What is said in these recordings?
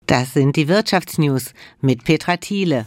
Das sind die Wirtschaftsnews mit Petra Thiele.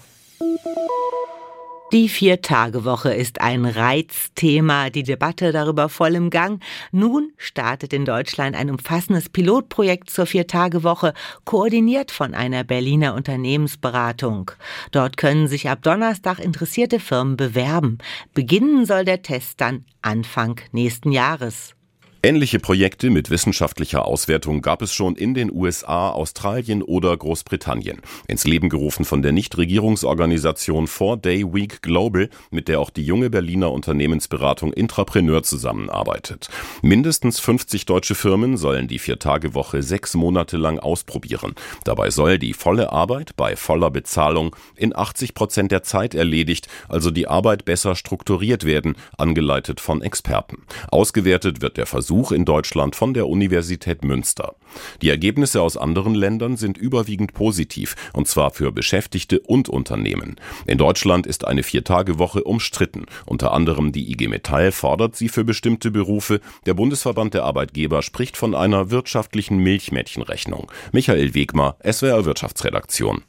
Die Viertagewoche ist ein Reizthema, die Debatte darüber voll im Gang. Nun startet in Deutschland ein umfassendes Pilotprojekt zur Viertagewoche, koordiniert von einer Berliner Unternehmensberatung. Dort können sich ab Donnerstag interessierte Firmen bewerben. Beginnen soll der Test dann Anfang nächsten Jahres. Ähnliche Projekte mit wissenschaftlicher Auswertung gab es schon in den USA, Australien oder Großbritannien. Ins Leben gerufen von der Nichtregierungsorganisation 4-Day Week Global, mit der auch die junge Berliner Unternehmensberatung Intrapreneur zusammenarbeitet. Mindestens 50 deutsche Firmen sollen die Viertagewoche 6 Monate lang ausprobieren. Dabei soll die volle Arbeit bei voller Bezahlung in 80% der Zeit erledigt, also die Arbeit besser strukturiert werden, angeleitet von Experten. Ausgewertet wird der Versuch in Deutschland von der Universität Münster. Die Ergebnisse aus anderen Ländern sind überwiegend positiv, und zwar für Beschäftigte und Unternehmen. In Deutschland ist eine Viertagewoche umstritten. Unter anderem die IG Metall fordert sie für bestimmte Berufe. Der Bundesverband der Arbeitgeber spricht von einer wirtschaftlichen Milchmädchenrechnung. Michael Wegmar, SWR Wirtschaftsredaktion.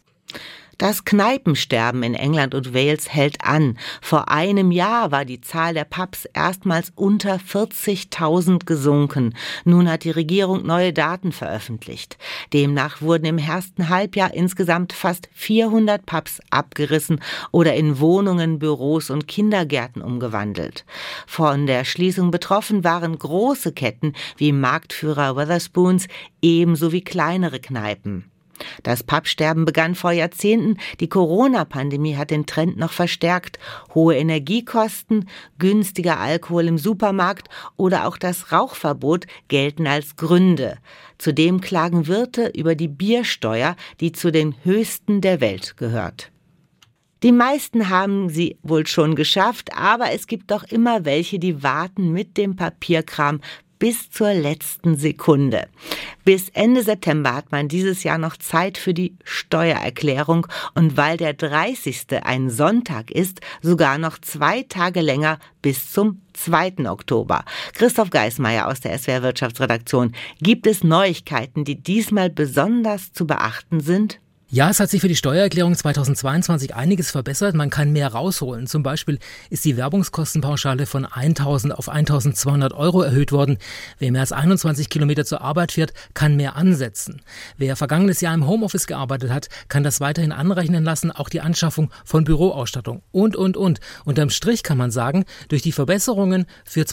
Das Kneipensterben in England und Wales hält an. Vor einem Jahr war die Zahl der Pubs erstmals unter 40.000 gesunken. Nun hat die Regierung neue Daten veröffentlicht. Demnach wurden im ersten Halbjahr insgesamt fast 400 Pubs abgerissen oder in Wohnungen, Büros und Kindergärten umgewandelt. Von der Schließung betroffen waren große Ketten wie Marktführer Wetherspoons, ebenso wie kleinere Kneipen. Das Pubsterben begann vor Jahrzehnten. Die Corona-Pandemie hat den Trend noch verstärkt. Hohe Energiekosten, günstiger Alkohol im Supermarkt oder auch das Rauchverbot gelten als Gründe. Zudem klagen Wirte über die Biersteuer, die zu den höchsten der Welt gehört. Die meisten haben sie wohl schon geschafft, aber es gibt doch immer welche, die warten mit dem Papierkram bis zur letzten Sekunde. Bis Ende September hat man dieses Jahr noch Zeit für die Steuererklärung und weil der 30. ein Sonntag ist, sogar noch 2 Tage länger bis zum 2. Oktober. Christoph Geismeier aus der SWR Wirtschaftsredaktion. Gibt es Neuigkeiten, die diesmal besonders zu beachten sind? Ja, es hat sich für die Steuererklärung 2022 einiges verbessert. Man kann mehr rausholen. Zum Beispiel ist die Werbungskostenpauschale von 1.000 auf 1.200 € erhöht worden. Wer mehr als 21 Kilometer zur Arbeit fährt, kann mehr ansetzen. Wer vergangenes Jahr im Homeoffice gearbeitet hat, kann das weiterhin anrechnen lassen, auch die Anschaffung von Büroausstattung und. Unterm Strich kann man sagen, durch die Verbesserungen für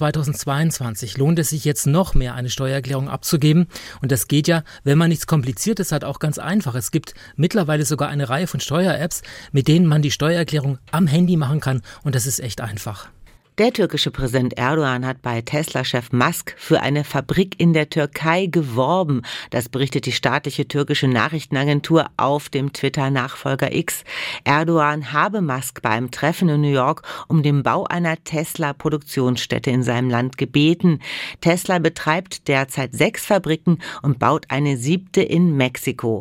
2022 lohnt es sich jetzt noch mehr, eine Steuererklärung abzugeben. Und das geht ja, wenn man nichts Kompliziertes hat, auch ganz einfach. Es gibt mittlerweile sogar eine Reihe von Steuer-Apps, mit denen man die Steuererklärung am Handy machen kann und das ist echt einfach. Der türkische Präsident Erdogan hat bei Tesla-Chef Musk für eine Fabrik in der Türkei geworben. Das berichtet die staatliche türkische Nachrichtenagentur auf dem Twitter-Nachfolger X. Erdogan habe Musk beim Treffen in New York um den Bau einer Tesla-Produktionsstätte in seinem Land gebeten. Tesla betreibt derzeit 6 Fabriken und baut eine 7. in Mexiko.